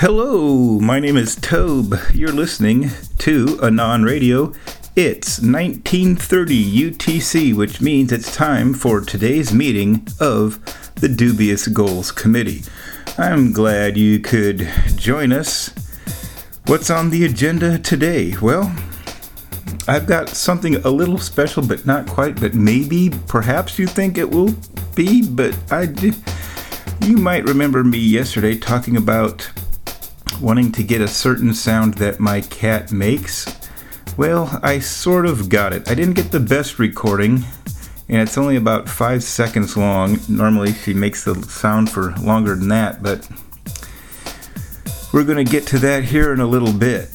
Hello, my name is Tobe. You're listening to Anon Radio. It's 1930 UTC, which means it's time for today's meeting of the Dubious Goals Committee. I'm glad you could join us. What's on the agenda today? Well, I've got something a little special, but not quite, but maybe, perhaps you think it will be, but you might remember me yesterday talking about wanting to get a certain sound that my cat makes. Well, I sort of got it. I didn't get the best recording, and it's only about 5 seconds long. Normally she makes the sound for longer than that, but we're going to get to that here in a little bit.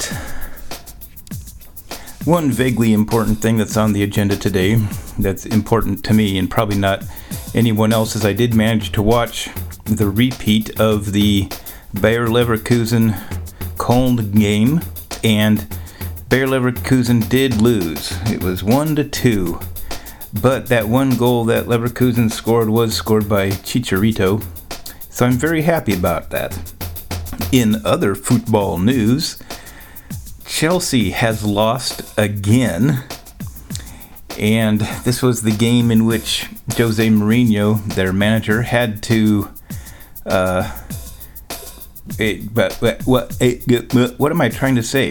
One vaguely important thing that's on the agenda today, that's important to me and probably not anyone else, is I did manage to watch the repeat of the Bayer Leverkusen Köln game, and Bayer Leverkusen did lose. It was 1-2, but that one goal that Leverkusen scored was scored by Chicharito, so I'm very happy about that. In other football news, Chelsea has lost again, and this was the game in which Jose Mourinho, their manager, had to what am I trying to say?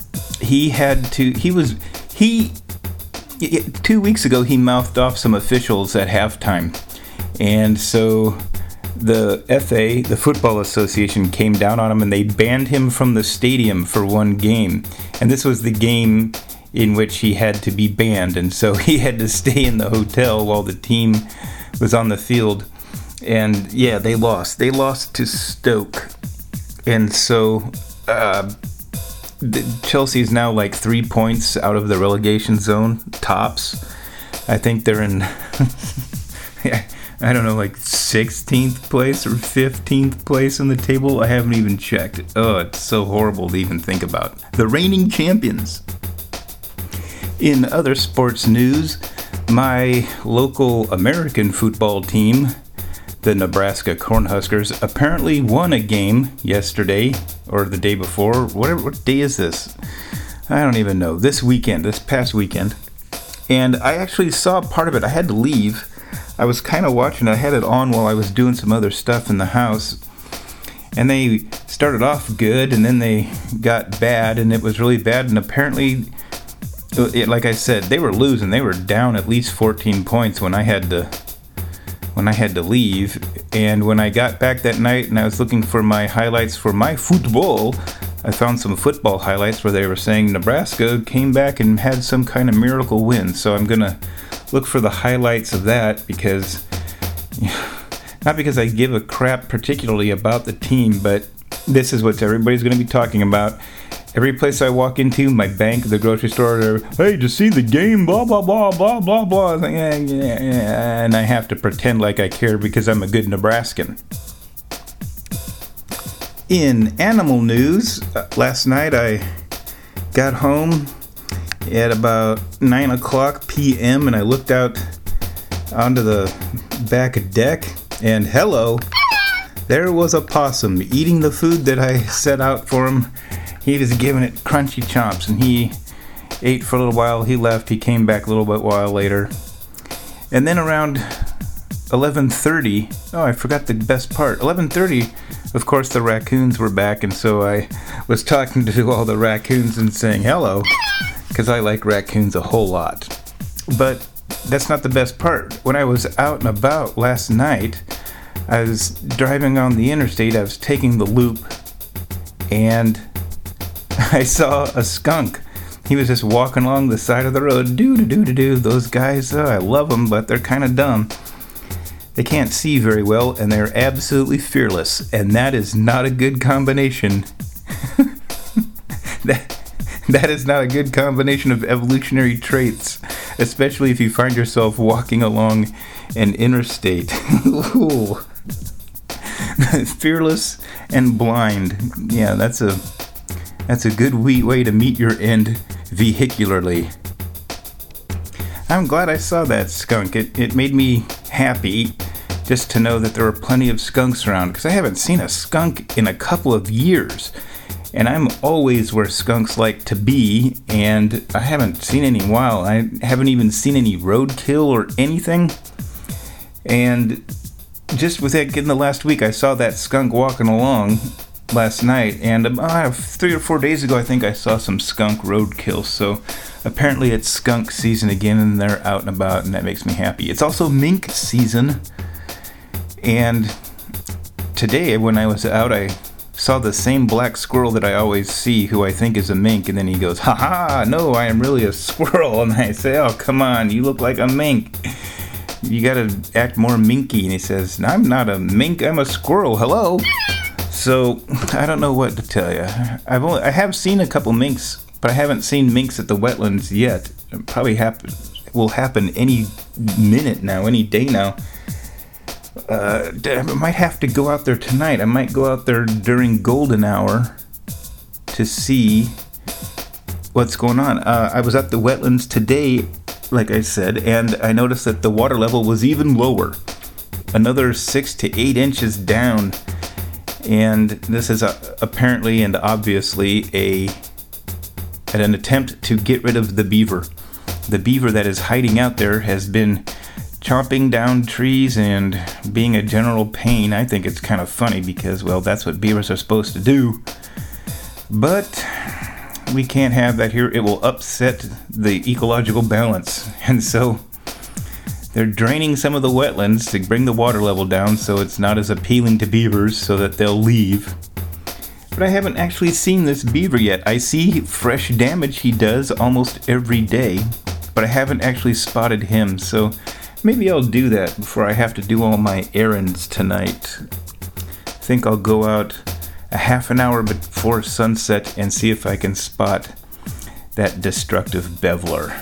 2 weeks ago he mouthed off some officials at halftime, and so the FA, the Football Association, came down on him and they banned him from the stadium for one game, and this was the game in which he had to be banned, and so he had to stay in the hotel while the team was on the field. And yeah, they lost to Stoke. And so Chelsea is now like 3 points out of the relegation zone, tops. I think they're in, I don't know, like 16th place or 15th place in the table. I haven't even checked. Oh, it's so horrible to even think about. The reigning champions. In other sports news, my local American football team, the Nebraska Cornhuskers, apparently won a game yesterday, or the day before. What day is this? I don't even know. This past weekend. And I actually saw part of it. I had to leave. I was kind of watching. I had it on while I was doing some other stuff in the house. And they started off good, and then they got bad, and it was really bad. And apparently, like I said, they were losing. They were down at least 14 points when I had to leave. And when I got back that night and I was looking for my highlights for my football, I found some football highlights where they were saying Nebraska came back and had some kind of miracle win. So I'm gonna look for the highlights of that, because not because I give a crap particularly about the team, but this is what everybody's gonna be talking about. Every place I walk into, my bank, the grocery store, they're, hey, did you see the game? Blah, blah, blah, blah, blah, blah. Like, yeah. And I have to pretend like I care because I'm a good Nebraskan. In animal news, last night I got home at about 9 o'clock p.m. and I looked out onto the back deck, and hello, there was a possum eating the food that I set out for him. He was giving it crunchy chomps, and he ate for a little while. He left. He came back a little bit while later. And then around 11:30, I forgot the best part. 11:30, of course, the raccoons were back, and so I was talking to all the raccoons and saying hello, because I like raccoons a whole lot. But that's not the best part. When I was out and about last night, I was driving on the interstate. I was taking the loop, and I saw a skunk. He was just walking along the side of the road. Do. Those guys, I love them, but they're kind of dumb. They can't see very well, and they're absolutely fearless. And that is not a good combination. That is not a good combination of evolutionary traits, especially if you find yourself walking along an interstate. Fearless and blind. Yeah, that's a good way to meet your end vehicularly. I'm glad I saw that skunk. It made me happy just to know that there are plenty of skunks around, because I haven't seen a skunk in a couple of years. And I'm always where skunks like to be, and I haven't seen any in a while. I haven't even seen any roadkill or anything. And just within the last week, I saw that skunk walking along last night, and 3 or 4 days ago, I think I saw some skunk roadkill. So apparently it's skunk season again, and they're out and about, and that makes me happy. It's also mink season, and today when I was out, I saw the same black squirrel that I always see, who I think is a mink, and then he goes, "Ha ha, no, I am really a squirrel." And I say, "Oh, come on, you look like a mink. You gotta act more minky." And he says, "I'm not a mink, I'm a squirrel, hello." So, I don't know what to tell you. I have seen a couple minks, but I haven't seen minks at the wetlands yet. It probably will happen any minute now, any day now. I might have to go out there tonight. I might go out there during golden hour to see what's going on. I was at the wetlands today, like I said, and I noticed that the water level was even lower. Another 6 to 8 inches down. And this is apparently and obviously an attempt to get rid of the beaver. The beaver that is hiding out there has been chopping down trees and being a general pain. I think it's kind of funny because, well, that's what beavers are supposed to do. But we can't have that here. It will upset the ecological balance. And so they're draining some of the wetlands to bring the water level down so it's not as appealing to beavers, so that they'll leave. But I haven't actually seen this beaver yet. I see fresh damage he does almost every day, but I haven't actually spotted him, so maybe I'll do that before I have to do all my errands tonight. I think I'll go out a half an hour before sunset and see if I can spot that destructive beveler.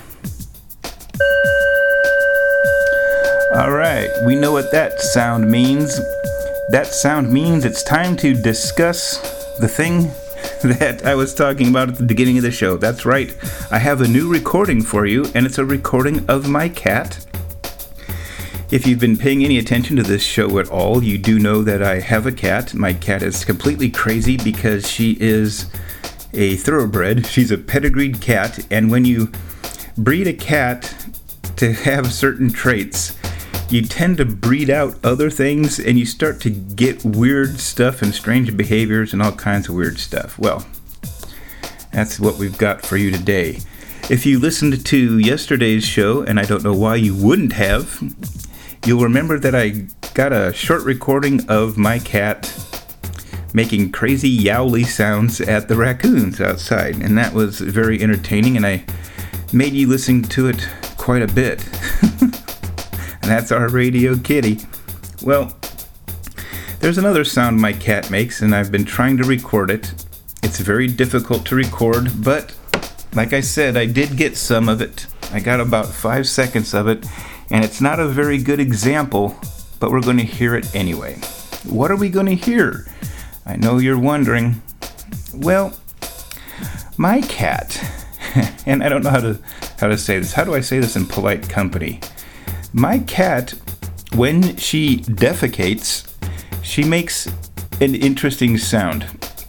Alright, we know what that sound means. That sound means it's time to discuss the thing that I was talking about at the beginning of the show. That's right, I have a new recording for you, and it's a recording of my cat. If you've been paying any attention to this show at all, you do know that I have a cat. My cat is completely crazy because she is a thoroughbred. She's a pedigreed cat, and when you breed a cat to have certain traits, you tend to breed out other things, and you start to get weird stuff and strange behaviors and all kinds of weird stuff. Well, that's what we've got for you today. If you listened to yesterday's show, and I don't know why you wouldn't have, you'll remember that I got a short recording of my cat making crazy yowly sounds at the raccoons outside, and that was very entertaining, and I made you listen to it quite a bit. And that's our radio kitty. Well, there's another sound my cat makes, and I've been trying to record it. It's very difficult to record, but like I said, I did get some of it. I got about 5 seconds of it, and it's not a very good example, but we're going to hear it anyway. What are we going to hear? I know you're wondering. Well, my cat, and I don't know how to say this. How do I say this in polite company? My cat, when she defecates, she makes an interesting sound.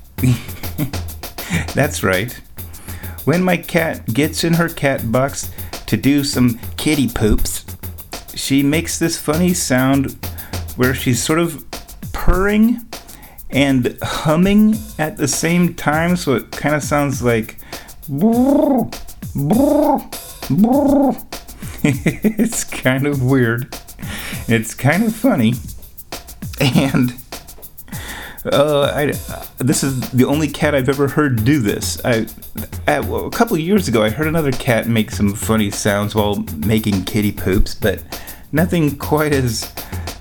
That's right. When my cat gets in her cat box to do some kitty poops, she makes this funny sound where she's sort of purring and humming at the same time, so it kind of sounds like brrr, brrr, brrr. It's kind of weird. It's kind of funny. And this is the only cat I've ever heard do this. A couple of years ago, I heard another cat make some funny sounds while making kitty poops, but nothing quite as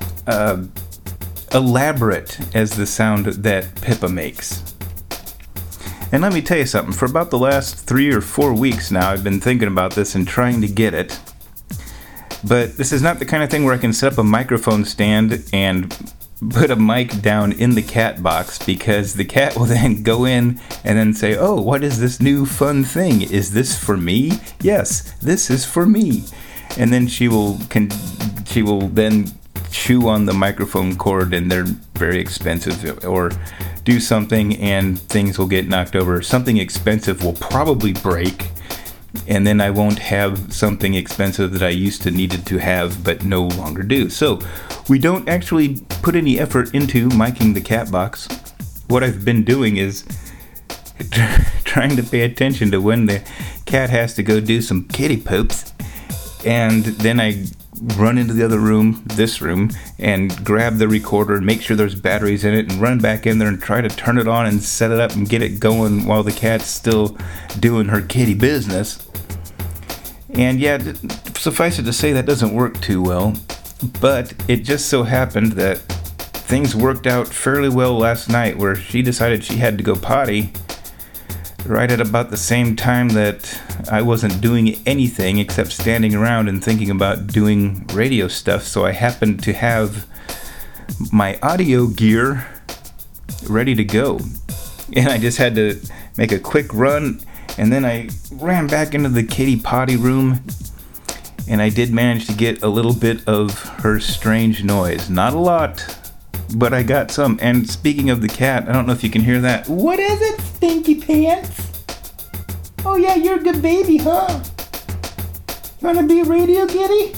elaborate as the sound that Pippa makes. And let me tell you something. For about the last 3 or 4 weeks now, I've been thinking about this and trying to get it. But this is not the kind of thing where I can set up a microphone stand and put a mic down in the cat box, because the cat will then go in and then say, "Oh, what is this new fun thing? Is this for me? Yes, this is for me." And then she will then chew on the microphone cord and they're very expensive, or do something and things will get knocked over. Something expensive will probably break, and then I won't have something expensive that I used to needed to have but no longer do. So we don't actually put any effort into miking the cat box. What I've been doing is trying to pay attention to when the cat has to go do some kitty poops, and then I run into the other room, this room, and grab the recorder and make sure there's batteries in it and run back in there and try to turn it on and set it up and get it going while the cat's still doing her kitty business. And yeah, suffice it to say, that doesn't work too well, but it just so happened that things worked out fairly well last night, where she decided she had to go potty right at about the same time that I wasn't doing anything except standing around and thinking about doing radio stuff. So I happened to have my audio gear ready to go, and I just had to make a quick run, and then I ran back into the kitty potty room, and I did manage to get a little bit of her strange noise. Not a lot, but I got some. And speaking of the cat, I don't know if you can hear that. What is it, Stinky Pants? Oh yeah, you're a good baby, huh? You wanna be a radio kitty?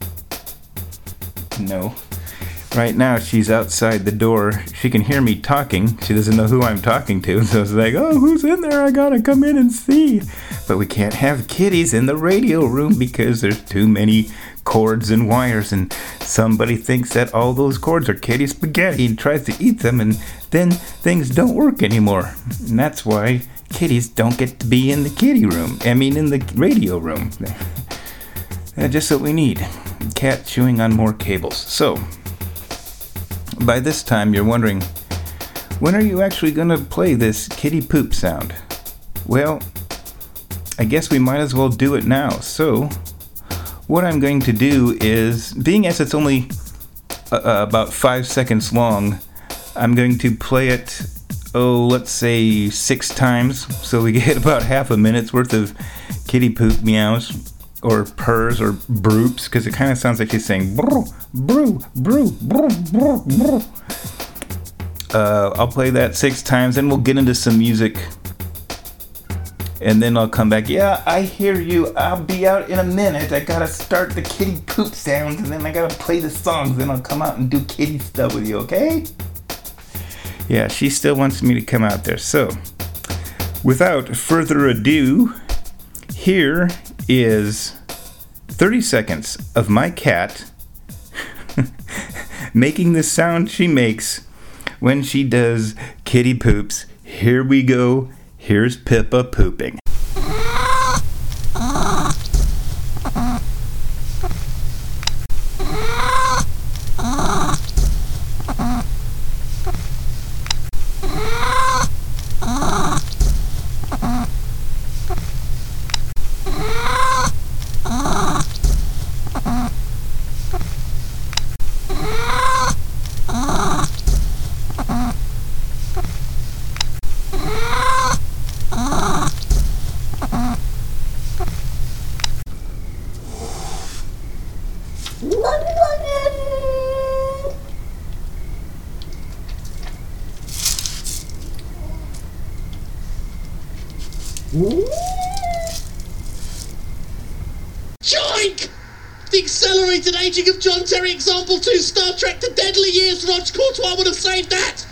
No. Right now she's outside the door. She can hear me talking. She doesn't know who I'm talking to, so it's like, oh, who's in there? I gotta come in and see. But we can't have kitties in the radio room because there's too many cords and wires, and somebody thinks that all those cords are kitty spaghetti and tries to eat them, and then things don't work anymore. And that's why kitties don't get to be in the kitty room. I mean, in the radio room. Just what we need. Cat chewing on more cables. So, by this time you're wondering, when are you actually going to play this kitty poop sound? Well, I guess we might as well do it now. So, what I'm going to do is, being as it's only about 5 seconds long, I'm going to play it, let's say 6 times, so we get about half a minute's worth of kitty poop meows, or purrs, or broops, because it kind of sounds like she's saying broo, broo, broo, broo, broo, broo. I'll play that 6 times, and we'll get into some music. And then I'll come back. Yeah, I hear you. I'll be out in a minute. I gotta start the kitty poop sounds, and then I gotta play the songs. Then I'll come out and do kitty stuff with you, okay? Yeah, she still wants me to come out there. So, without further ado, here is 30 seconds of my cat making the sound she makes when she does kitty poops. Here we go. Here's Pippa pooping. Joink! The accelerated aging of John Terry example 2 Star Trek to Deadly Years. Rog Courtois would have saved that!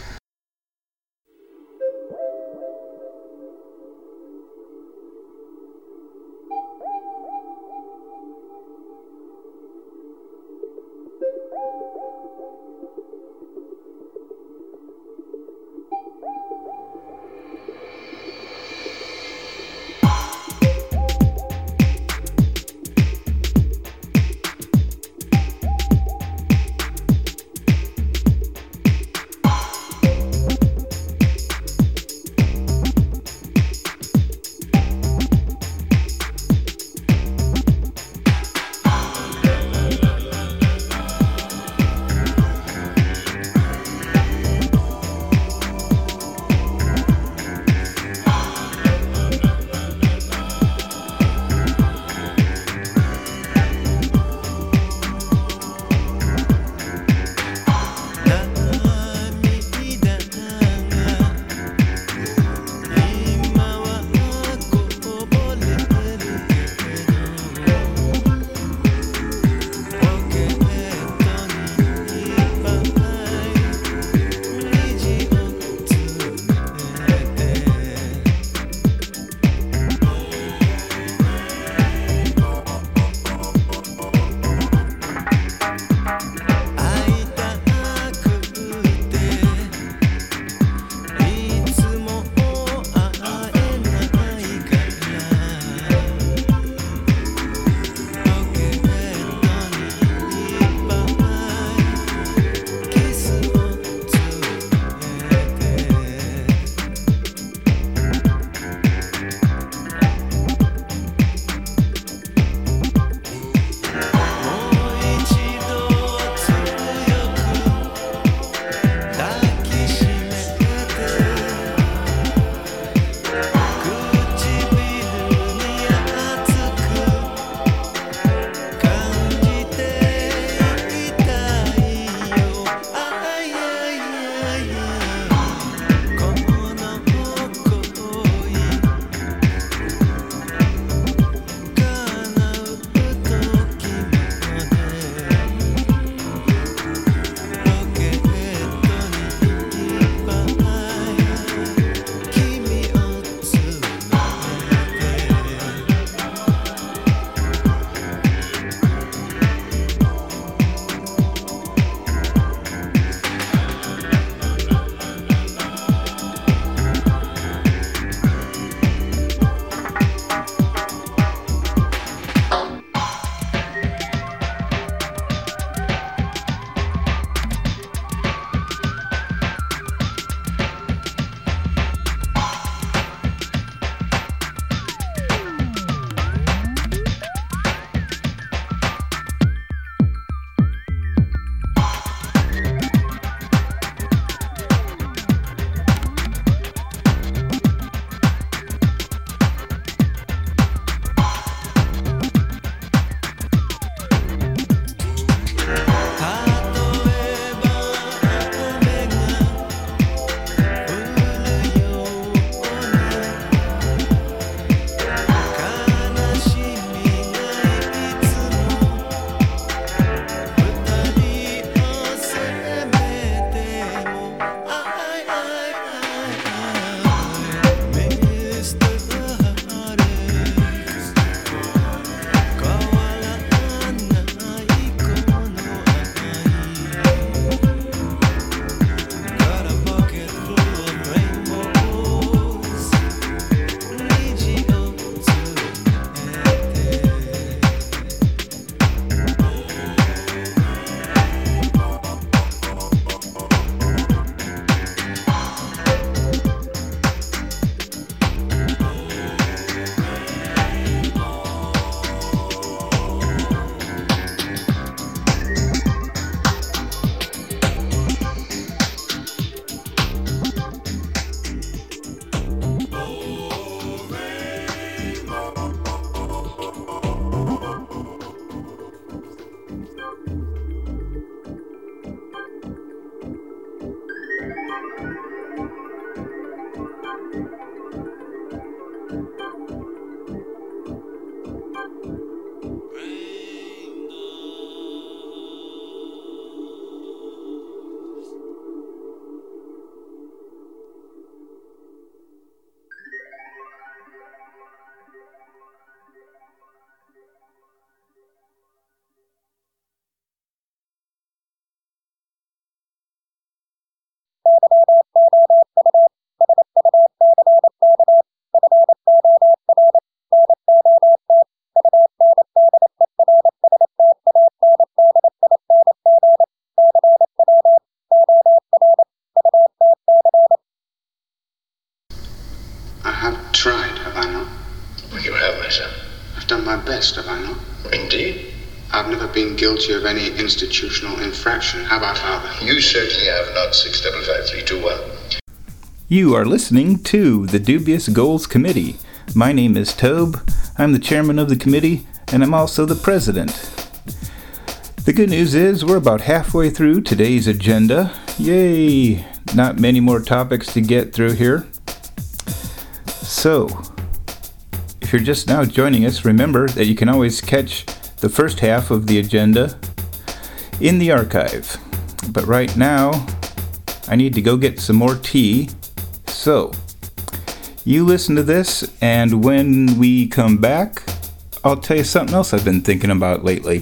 sir? I've done my best, have I not? Indeed. I've never been guilty of any institutional infraction, have I, Father? You certainly have not, 655321. You are listening to the Dubious Goals Committee. My name is Tobe. I'm the chairman of the committee, and I'm also the president. The good news is we're about halfway through today's agenda. Yay! Not many more topics to get through here. So, if you're just now joining us, remember that you can always catch the first half of the agenda in the archive. But right now, I need to go get some more tea. So, you listen to this, and when we come back, I'll tell you something else I've been thinking about lately.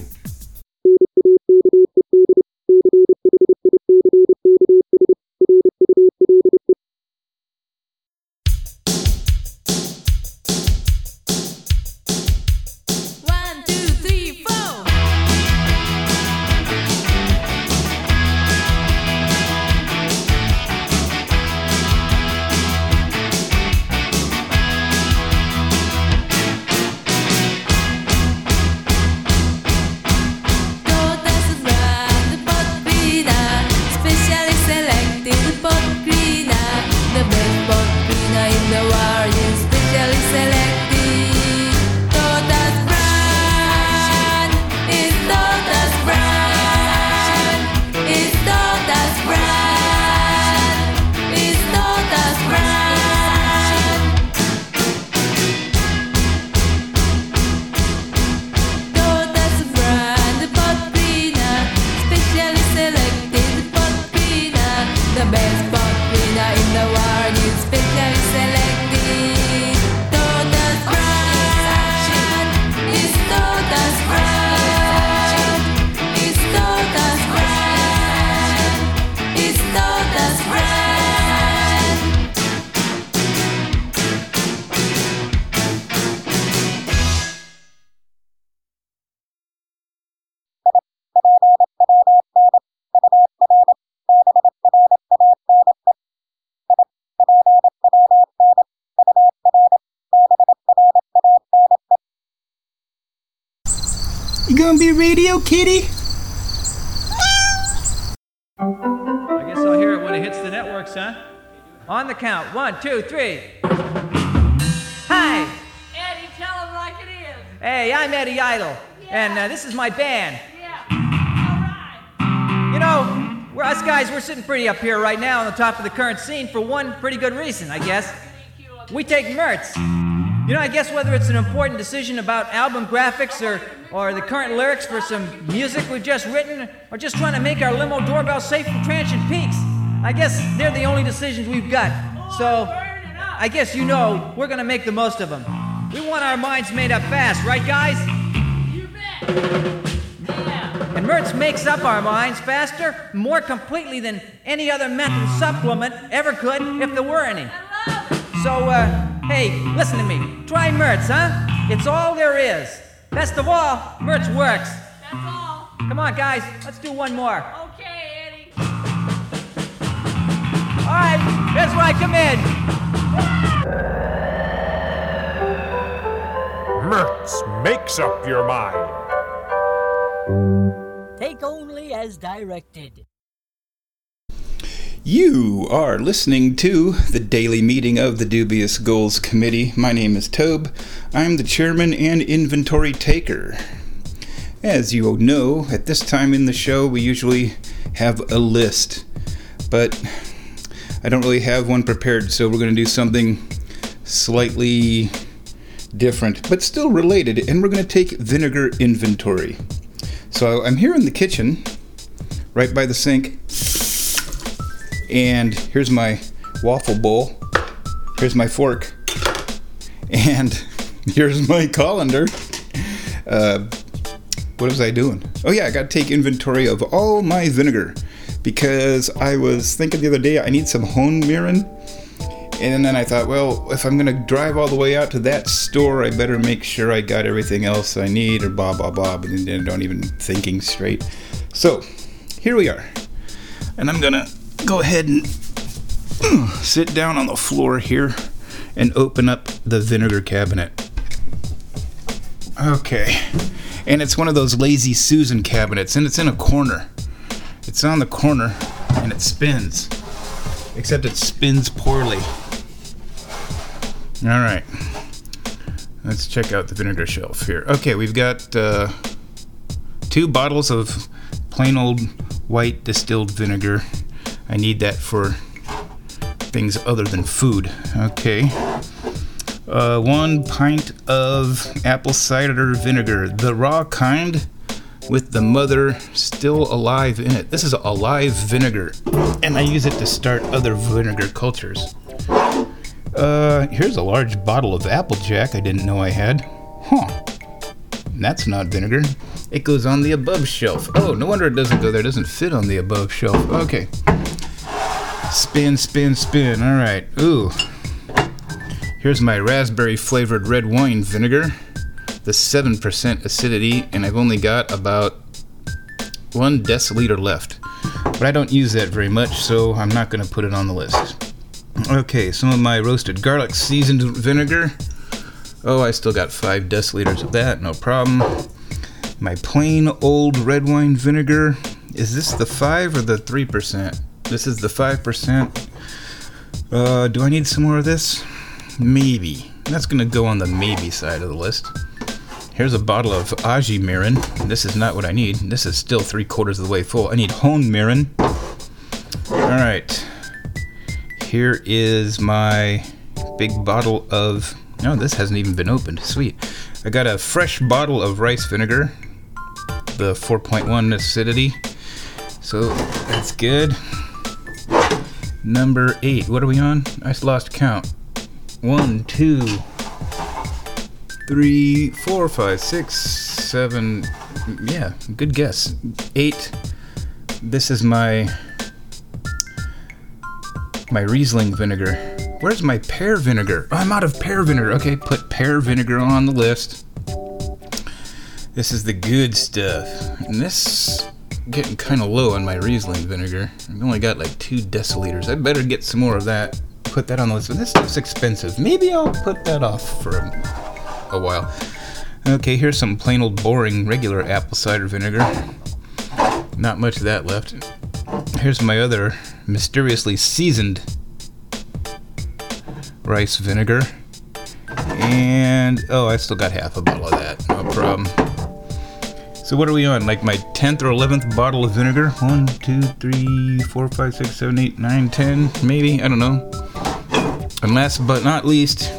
You gonna be radio kitty? I guess I'll hear it when it hits the networks, huh? On the count. 1, 2, 3. Hi! Eddie, tell him like it is. Hey, I'm Eddie Idle. Yeah. And this is my band. Yeah. All right. You know, us guys, we're sitting pretty up here right now on the top of the current scene for one pretty good reason, I guess. We take Mertz. You know, I guess whether it's an important decision about album graphics or the current lyrics for some music we've just written, or just trying to make our limo doorbell safe from transient peaks, I guess they're the only decisions we've got. So, I guess you know we're gonna make the most of them. We want our minds made up fast, right guys? You bet. Yeah. And Mertz makes up our minds faster, more completely than any other mental supplement ever could, if there were any. I love it. So, hey, listen to me. Try Mertz, huh? It's all there is. Best of all, Mertz works. That's all. Come on, guys, let's do one more. Okay, Eddie. All right, here's where I come in. Mertz makes up your mind. Take only as directed. You are listening to the daily meeting of the Dubious Goals Committee. My name is Tobe. I'm the chairman and inventory taker. As you know, at this time in the show, we usually have a list, but I don't really have one prepared, so we're going to do something slightly different, but still related, and we're going to take vinegar inventory. So I'm here in the kitchen, right by the sink. And here's my waffle bowl, here's my fork, and here's my colander. What was I doing? Oh yeah, I gotta take inventory of all my vinegar, because I was thinking the other day I need some hone mirin, and then I thought, well, if I'm gonna drive all the way out to that store, I better make sure I got everything else I need, or blah blah blah, but then I don't even thinking straight. So here we are, and I'm gonna go ahead and sit down on the floor here and open up the vinegar cabinet. Okay. And it's one of those Lazy Susan cabinets, and it's in a corner. It's on the corner, and it spins. Except it spins poorly. Alright. Let's check out the vinegar shelf here. Okay, we've got 2 bottles of plain old white distilled vinegar. I need that for things other than food. Okay. 1 pint of apple cider vinegar, the raw kind with the mother still alive in it. This is a live vinegar, and I use it to start other vinegar cultures. Here's a large bottle of Applejack I didn't know I had. Huh. That's not vinegar. It goes on the above shelf. Oh, no wonder it doesn't go there. It doesn't fit on the above shelf. Okay. Spin, spin, spin. All right. Ooh. Here's my raspberry flavored red wine vinegar, the 7% acidity, and I've only got about 1 deciliter left. But I don't use that very much, so I'm not going to put it on the list. Okay, some of my roasted garlic seasoned vinegar. Oh, I still got 5 deciliters of that, no problem. My plain old red wine vinegar. Is this the 5 or the 3%? This is the 5%. Do I need some more of this? Maybe. That's going to go on the maybe side of the list. Here's a bottle of Aji Mirin. This is not what I need. This is still 3/4 of the way full. I need Hone Mirin. Alright. Here is my big bottle of... No, this hasn't even been opened. Sweet. I got a fresh bottle of rice vinegar. The 4.1 acidity. So, that's good. Number 8. What are we on? I just lost count. 1, 2, 3, 4, 5, 6, 7. Yeah, good guess. 8. This is my Riesling vinegar. Where's my pear vinegar? Oh, I'm out of pear vinegar. Okay, put pear vinegar on the list. This is the good stuff. And this getting kind of low on my Riesling vinegar. I've only got like 2 deciliters. I better get some more of that. Put that on the list. But this stuff's expensive. Maybe I'll put that off for a while. Okay, here's some plain old boring regular apple cider vinegar. Not much of that left. Here's my other mysteriously seasoned rice vinegar. And, oh, I still got half a bottle of that. No problem. So what are we on? Like my 10th or 11th bottle of vinegar? 1, 2, 3, 4, 5, 6, 7, 8, 9, 10, maybe? I don't know. And last but not least,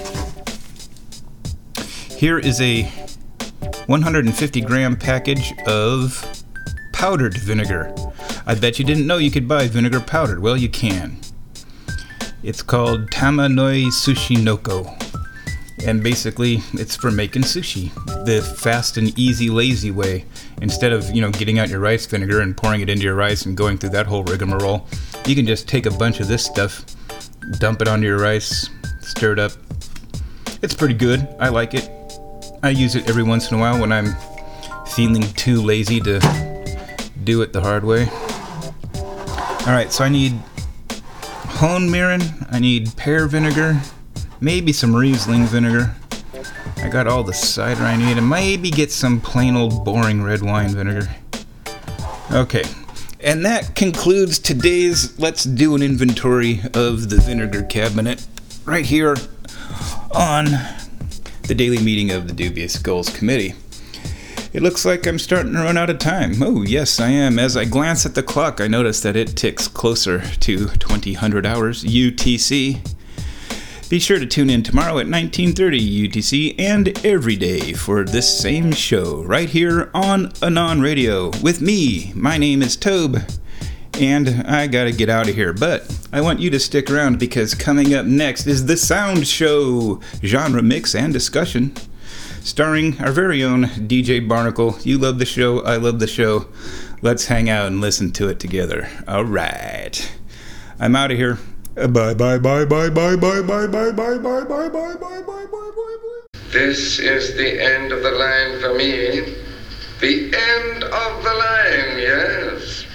here is a 150 gram package of powdered vinegar. I bet you didn't know you could buy vinegar powdered. Well, you can. It's called Tamanoi Sushi Noko. And basically, it's for making sushi. The fast and easy, lazy way. Instead of, getting out your rice vinegar and pouring it into your rice and going through that whole rigmarole, you can just take a bunch of this stuff, dump it onto your rice, stir it up. It's pretty good. I like it. I use it every once in a while when I'm feeling too lazy to do it the hard way. Alright, so I need Hone Mirin, I need pear vinegar, maybe some Riesling vinegar. I got all the cider I need, and maybe get some plain old boring red wine vinegar. Okay, and that concludes today's Let's Do an Inventory of the Vinegar Cabinet right here on the daily meeting of the Dubious Goals Committee. It looks like I'm starting to run out of time. Oh, yes, I am. As I glance at the clock, I notice that it ticks closer to 2000 hours UTC. Be sure to tune in tomorrow at 1930 UTC and every day for this same show right here on Anon Radio with me. My name is Tobe, and I gotta get out of here, but I want you to stick around because coming up next is The Sound Show, genre mix and discussion, starring our very own DJ Barnacle. You love the show, I love the show. Let's hang out and listen to it together. All right. I'm out of here. Bye bye bye bye bye bye bye bye bye bye bye bye bye bye bye bye. This is the end of the line for me. The end of the line, yes.